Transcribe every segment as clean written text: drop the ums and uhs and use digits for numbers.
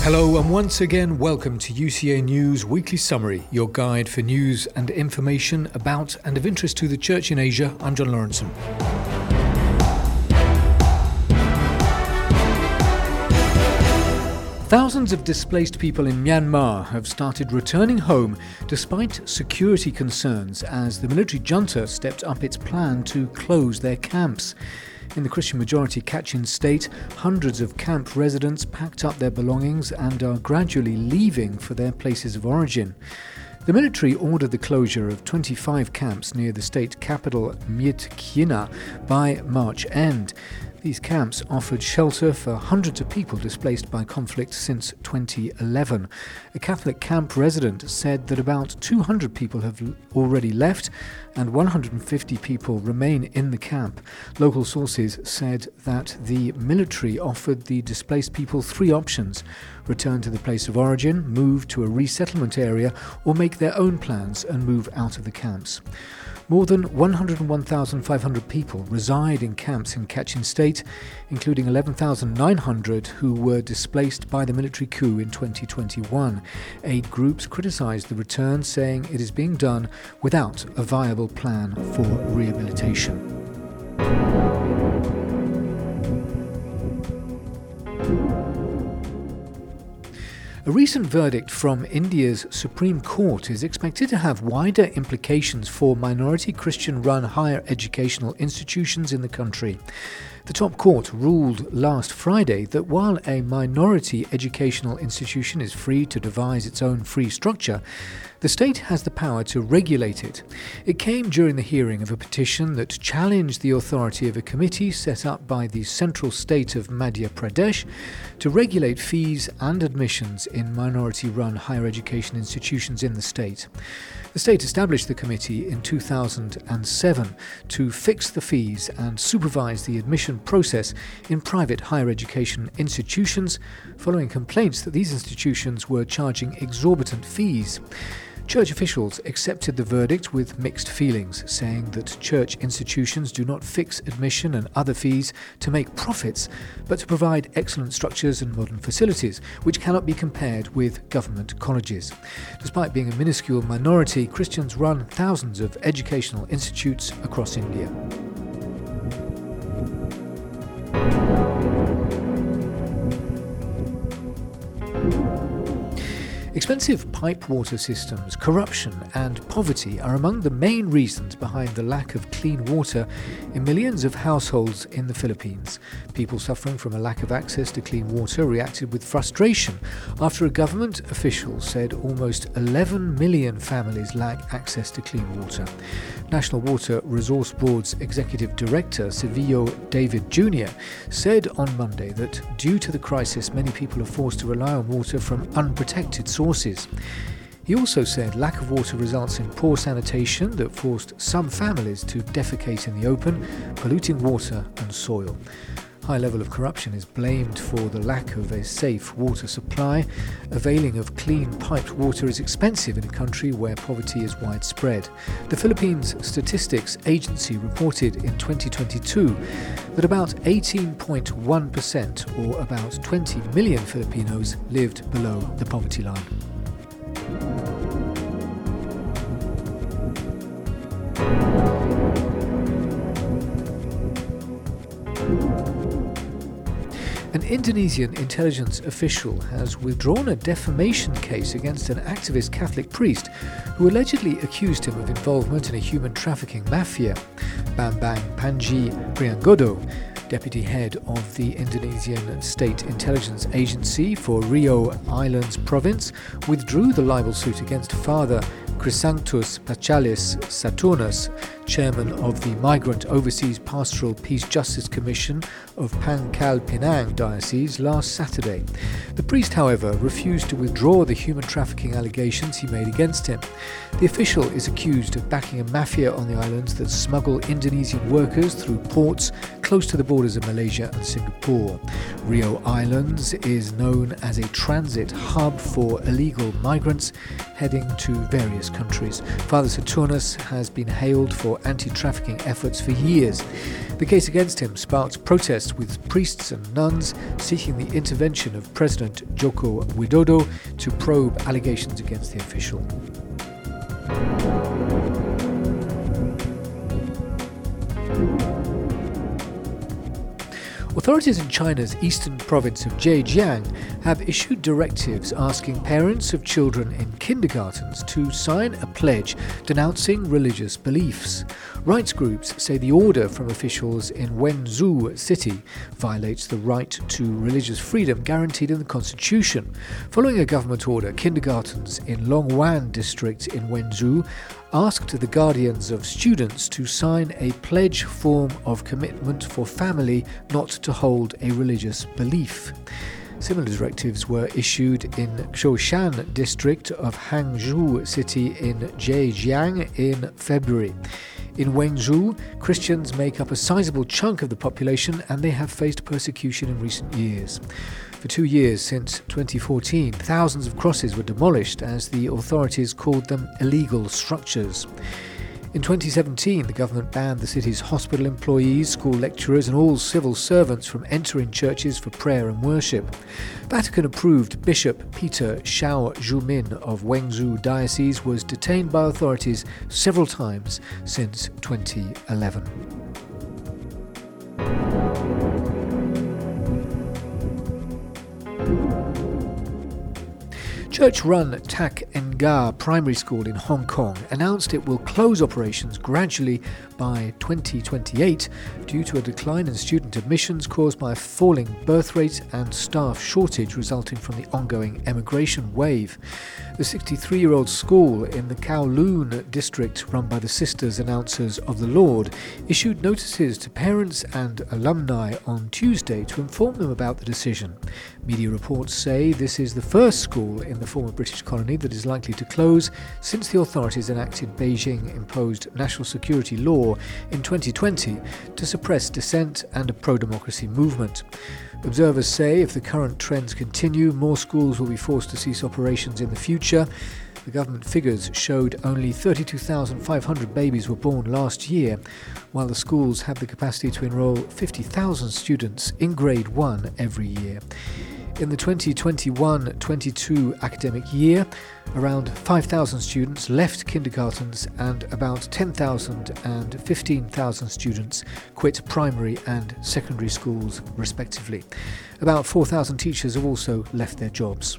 Hello and once again welcome to UCA News Weekly Summary, your guide for news and information about and of interest to the Church in Asia. I'm John Lawrenson. Thousands of displaced people in Myanmar have started returning home despite security concerns as the military junta stepped up its plan to close their camps. In the Christian-majority Kachin state, hundreds of camp residents packed up their belongings and are gradually leaving for their places of origin. The military ordered the closure of 25 camps near the state capital Myit Kyina by March end. These camps offered shelter for hundreds of people displaced by conflict since 2011. A Catholic camp resident said that about 200 people have already left and 150 people remain in the camp. Local sources said that the military offered the displaced people three options: return to the place of origin, move to a resettlement area, or make their own plans and move out of the camps. More than 101,500 people reside in camps in Kachin State, including 11,900 who were displaced by the military coup in 2021. Aid groups criticised the return, saying it is being done without a viable plan for rehabilitation. A recent verdict from India's Supreme Court is expected to have wider implications for minority Christian-run higher educational institutions in the country. The top court ruled last Friday that while a minority educational institution is free to devise its own fee structure, the state has the power to regulate it. It came during the hearing of a petition that challenged the authority of a committee set up by the central state of Madhya Pradesh to regulate fees and admissions in minority-run higher education institutions in the state. The state established the committee in 2007 to fix the fees and supervise the admission process in private higher education institutions, following complaints that these institutions were charging exorbitant fees. Church officials accepted the verdict with mixed feelings, saying that church institutions do not fix admission and other fees to make profits, but to provide excellent structures and modern facilities, which cannot be compared with government colleges. Despite being a minuscule minority, Christians run thousands of educational institutes across India. Expensive pipe water systems, corruption and poverty are among the main reasons behind the lack of clean water in millions of households in the Philippines. People suffering from a lack of access to clean water reacted with frustration after a government official said almost 11 million families lack access to clean water. National Water Resource Board's Executive Director, Silvio David Jr., said on Monday that due to the crisis, many people are forced to rely on water from unprotected sources. He also said lack of water results in poor sanitation that forced some families to defecate in the open, polluting water and soil. High level of corruption is blamed for the lack of a safe water supply. Availing of clean piped water is expensive in a country where poverty is widespread. The Philippines Statistics Agency reported in 2022 that about 18.1%, or about 20 million Filipinos, lived below the poverty line. An Indonesian intelligence official has withdrawn a defamation case against an activist Catholic priest who allegedly accused him of involvement in a human trafficking mafia. Bambang Panji Prianggodo, deputy head of the Indonesian State Intelligence Agency for Rio Islands Province, withdrew the libel suit against Father Chrysanthus Pachalis Saturnus, chairman of the Migrant Overseas Pastoral Peace Justice Commission of Pangkal Pinang Diocese last Saturday. The priest, however, refused to withdraw the human trafficking allegations he made against him. The official is accused of backing a mafia on the islands that smuggle Indonesian workers through ports close to the borders of Malaysia and Singapore. Rio Islands is known as a transit hub for illegal migrants heading to various countries. Father Saturnus has been hailed for anti-trafficking efforts for years. The case against him sparked protests with priests and nuns seeking the intervention of President Joko Widodo to probe allegations against the official. Authorities in China's eastern province of Zhejiang have issued directives asking parents of children in kindergartens to sign a pledge denouncing religious beliefs. Rights groups say the order from officials in Wenzhou city violates the right to religious freedom guaranteed in the constitution. Following a government order, kindergartens in Longwan district in Wenzhou asked the guardians of students to sign a pledge form of commitment for family not to hold a religious belief. Similar directives were issued in Qiushan district of Hangzhou city in Zhejiang in February. In Wenzhou, Christians make up a sizable chunk of the population and they have faced persecution in recent years. For 2 years since 2014, thousands of crosses were demolished as the authorities called them illegal structures. In 2017, the government banned the city's hospital employees, school lecturers and all civil servants from entering churches for prayer and worship. Vatican-approved Bishop Peter Xiao Zhumin of Wenzhou Diocese was detained by authorities several times since 2011. Church-run Tak Nga Primary School in Hong Kong announced it will close operations gradually by 2028 due to a decline in student admissions caused by a falling birth rate and staff shortage resulting from the ongoing emigration wave. The 63-year-old school in the Kowloon district, run by the Sisters Announcers of the Lord, issued notices to parents and alumni on Tuesday to inform them about the decision. Media reports say this is the first school in the former British colony that is likely to close since the authorities enacted Beijing-imposed national security law in 2020 to suppress dissent and a pro-democracy movement. Observers say if the current trends continue, more schools will be forced to cease operations in the future. The government figures showed only 32,500 babies were born last year, while the schools have the capacity to enrol 50,000 students in grade 1 every year. In the 2021-22 academic year, around 5,000 students left kindergartens and about 10,000 and 15,000 students quit primary and secondary schools, respectively. About 4,000 teachers have also left their jobs.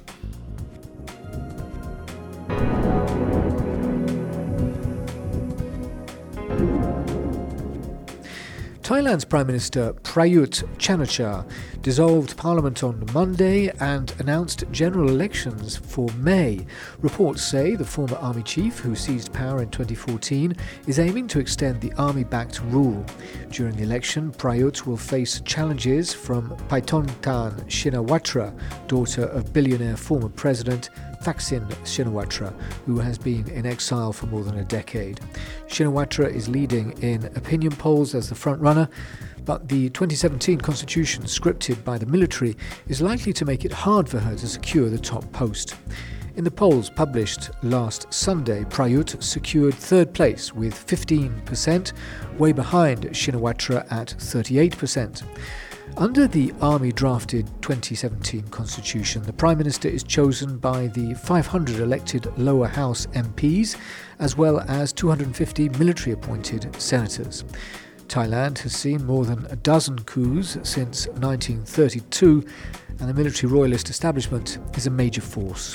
Thailand's Prime Minister Prayut Chan-o-cha dissolved Parliament on Monday and announced general elections for May. Reports say the former army chief, who seized power in 2014, is aiming to extend the army-backed rule. During the election, Prayut will face challenges from Paetongtarn Shinawatra, daughter of billionaire former president Thaksin Shinawatra, who has been in exile for more than a decade. Shinawatra is leading in opinion polls as the front-runner, but the 2017 constitution, scripted by the military, is likely to make it hard for her to secure the top post. In the polls published last Sunday, Prayut secured third place with 15%, way behind Shinawatra at 38%. Under the army-drafted 2017 constitution, the Prime Minister is chosen by the 500 elected lower house MPs, as well as 250 military-appointed senators. Thailand has seen more than a dozen coups since 1932, and the military royalist establishment is a major force.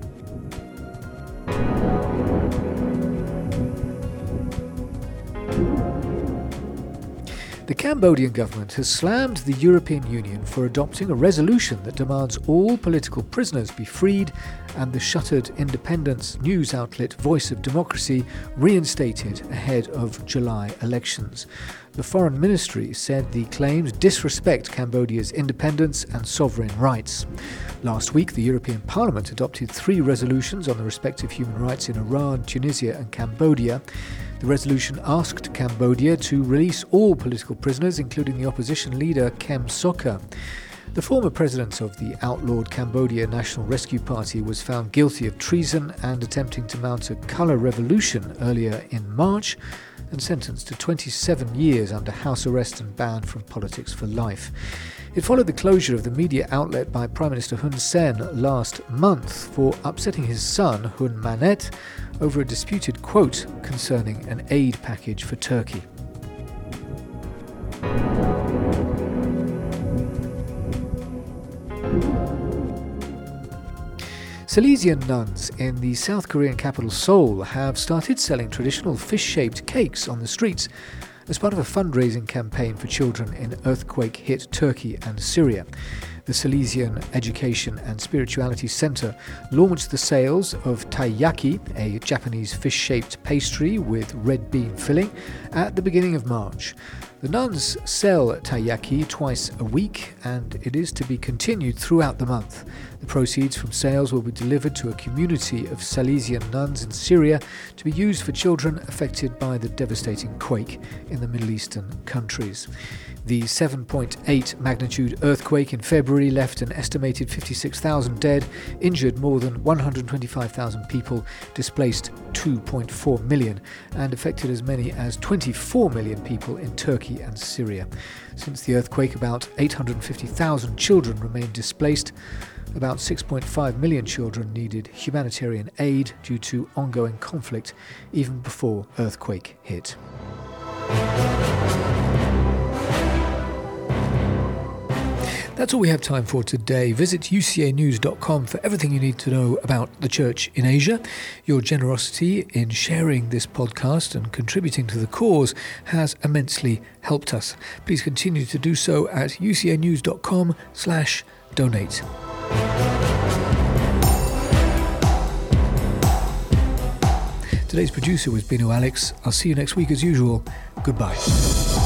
The Cambodian government has slammed the European Union for adopting a resolution that demands all political prisoners be freed and the shuttered independence news outlet Voice of Democracy reinstated ahead of July elections. The Foreign Ministry said the claims disrespect Cambodia's independence and sovereign rights. Last week, the European Parliament adopted 3 resolutions on the respect of human rights in Iran, Tunisia and Cambodia. The resolution asked Cambodia to release all political prisoners, including the opposition leader Kem Sokha. The former president of the outlawed Cambodia National Rescue Party was found guilty of treason and attempting to mount a colour revolution earlier in March and sentenced to 27 years under house arrest and banned from politics for life. It followed the closure of the media outlet by Prime Minister Hun Sen last month for upsetting his son, Hun Manet, over a disputed quote concerning an aid package for Turkey. Salesian nuns in the South Korean capital Seoul have started selling traditional fish-shaped cakes on the streets as part of a fundraising campaign for children in earthquake-hit Turkey and Syria. The Salesian Education and Spirituality Center launched the sales of taiyaki, a Japanese fish-shaped pastry with red bean filling, at the beginning of March. The nuns sell taiyaki twice a week, and it is to be continued throughout the month. The proceeds from sales will be delivered to a community of Salesian nuns in Syria to be used for children affected by the devastating quake in the Middle Eastern countries. The 7.8 magnitude earthquake in February left an estimated 56,000 dead, injured more than 125,000 people, displaced 2.4 million, and affected as many as 24 million people in Turkey and Syria. Since the earthquake, about 850,000 children remained displaced. About 6.5 million children needed humanitarian aid due to ongoing conflict even before earthquake hit. That's all we have time for today. Visit ucanews.com for everything you need to know about the Church in Asia. Your generosity in sharing this podcast and contributing to the cause has immensely helped us. Please continue to do so at ucanews.com/donate. Today's producer was Binu Alex. I'll see you next week as usual. Goodbye.